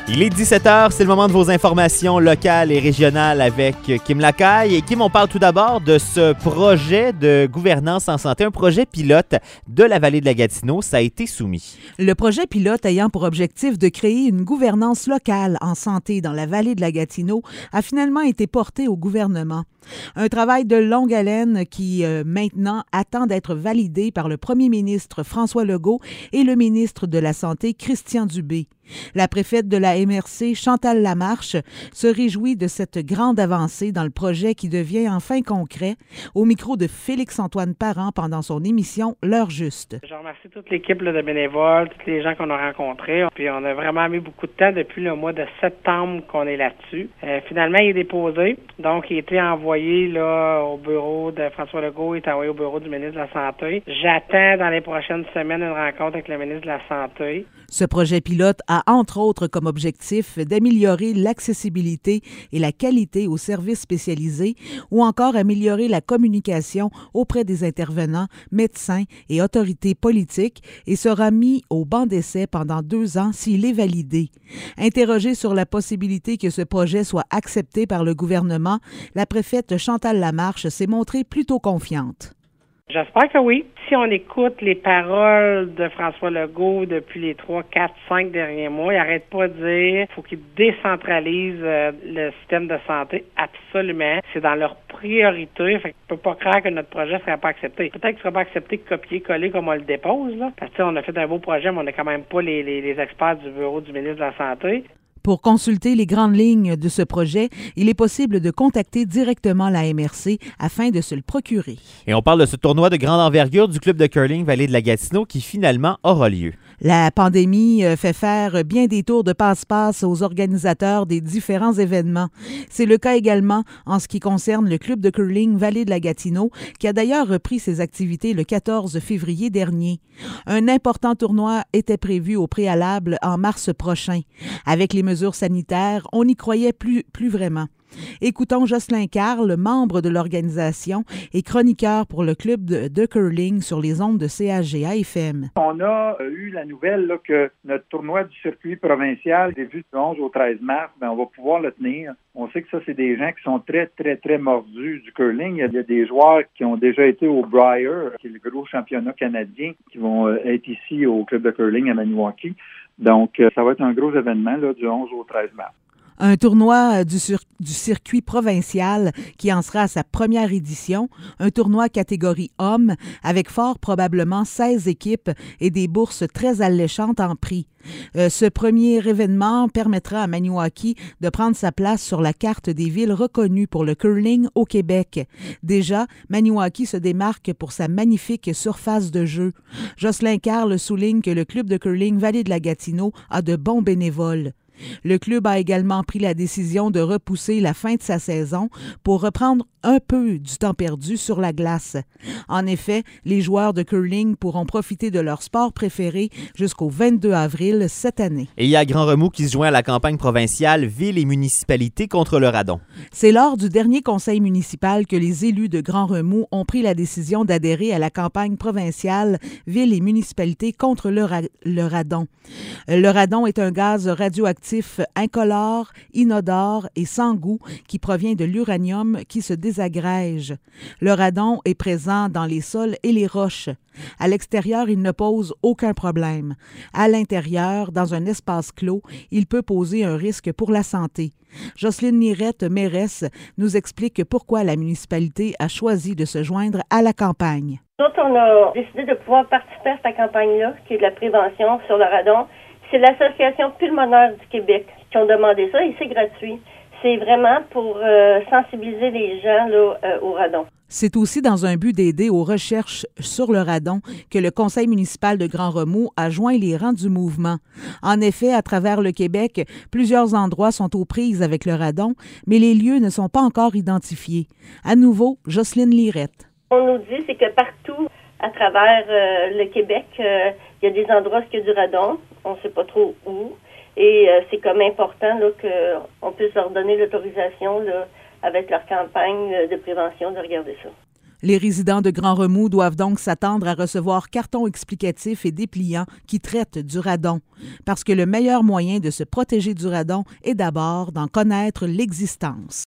Il est 17h, c'est le moment de vos informations locales et régionales avec Kim Lacaille. Et Kim, on parle tout d'abord de ce projet de gouvernance en santé, un projet pilote de la vallée de la Gatineau. Ça a été soumis. Le projet pilote ayant pour objectif de créer une gouvernance locale en santé dans la vallée de la Gatineau a finalement été porté au gouvernement. Un travail de longue haleine qui, maintenant, attend d'être validé par le premier ministre François Legault et le ministre de la Santé Christian Dubé. La préfète de la MRC, Chantal Lamarche, se réjouit de cette grande avancée dans le projet qui devient enfin concret, au micro de Félix-Antoine Parent pendant son émission L'heure juste. Je remercie toute l'équipe de bénévoles, tous les gens qu'on a rencontrés. Puis on a vraiment mis beaucoup de temps depuis le mois de septembre qu'on est là-dessus. Finalement, il est déposé. Donc, il a été envoyé là, au bureau de François Legault, il est envoyé au bureau du ministre de la Santé. J'attends dans les prochaines semaines une rencontre avec le ministre de la Santé. Ce projet pilote a entre autres comme objectif d'améliorer l'accessibilité et la qualité aux services spécialisés ou encore améliorer la communication auprès des intervenants, médecins et autorités politiques et sera mis au banc d'essai pendant 2 ans s'il est validé. Interrogée sur la possibilité que ce projet soit accepté par le gouvernement, la préfète Chantal Lamarche s'est montrée plutôt confiante. J'espère que oui. Si on écoute les paroles de François Legault depuis les 3, 4, 5 derniers mois, il n'arrête pas de dire qu'il faut qu'ils décentralisent le système de santé absolument. C'est dans leur priorité. Fait qu'on ne peut pas croire que notre projet ne serait pas accepté. Peut-être qu'il ne sera pas accepté copier-coller comme on le dépose, là. Parce que on a fait un beau projet, mais on n'a quand même pas les experts du bureau du ministre de la Santé. Pour consulter les grandes lignes de ce projet, il est possible de contacter directement la MRC afin de se le procurer. Et on parle de ce tournoi de grande envergure du club de curling Vallée de la Gatineau qui finalement aura lieu. La pandémie fait faire bien des tours de passe-passe aux organisateurs des différents événements. C'est le cas également en ce qui concerne le club de curling Vallée de la Gatineau, qui a d'ailleurs repris ses activités le 14 février dernier. Un important tournoi était prévu au préalable en mars prochain. Avec les mesures sanitaires, on n'y croyait plus vraiment. Écoutons Jocelyn Carle, membre de l'organisation et chroniqueur pour le club de curling sur les ondes de CHGA-FM. On a eu la nouvelle là, que notre tournoi du circuit provincial, prévu du 11 au 13 mars, on va pouvoir le tenir. On sait que ça, c'est des gens qui sont très, très, très mordus du curling. Il y a des joueurs qui ont déjà été au Brier, qui est le gros championnat canadien, qui vont être ici au club de curling à Maniwaki. Donc, ça va être un gros événement là, du 11 au 13 mars. Un tournoi du circuit provincial qui en sera à sa première édition, un tournoi catégorie hommes avec fort probablement 16 équipes et des bourses très alléchantes en prix. Ce premier événement permettra à Maniwaki de prendre sa place sur la carte des villes reconnues pour le curling au Québec. Déjà, Maniwaki se démarque pour sa magnifique surface de jeu. Jocelyn Carle souligne que le club de curling Vallée de la Gatineau a de bons bénévoles. Le club a également pris la décision de repousser la fin de sa saison pour reprendre un peu du temps perdu sur la glace. En effet, les joueurs de curling pourront profiter de leur sport préféré jusqu'au 22 avril cette année. Et il y a Grand Remous qui se joint à la campagne provinciale Villes et municipalités contre le radon. C'est lors du dernier conseil municipal que les élus de Grand Remous ont pris la décision d'adhérer à la campagne provinciale Villes et municipalités contre le radon. Le radon est un gaz radioactif incolore, inodore et sans goût qui provient de l'uranium qui se désagrège. Le radon est présent dans les sols et les roches. À l'extérieur, il ne pose aucun problème. À l'intérieur, dans un espace clos, il peut poser un risque pour la santé. Jocelyne Nirette, mairesse, nous explique pourquoi la municipalité a choisi de se joindre à la campagne. Nous autres, on a décidé de pouvoir participer à cette campagne-là, qui est de la prévention sur le radon. C'est l'Association pulmonaire du Québec qui ont demandé ça et c'est gratuit. C'est vraiment pour sensibiliser les gens là, au radon. C'est aussi dans un but d'aider aux recherches sur le radon que le Conseil municipal de Grand Remous a joint les rangs du mouvement. En effet, à travers le Québec, plusieurs endroits sont aux prises avec le radon, mais les lieux ne sont pas encore identifiés. À nouveau, Jocelyne Lirette. On nous dit, c'est que partout à travers le Québec, il y a des endroits où il y a du radon. On ne sait pas trop où. Et c'est comme important là, qu'on puisse leur donner l'autorisation là, avec leur campagne de prévention de regarder ça. Les résidents de Grand Remous doivent donc s'attendre à recevoir cartons explicatifs et dépliants qui traitent du radon, parce que le meilleur moyen de se protéger du radon est d'abord d'en connaître l'existence.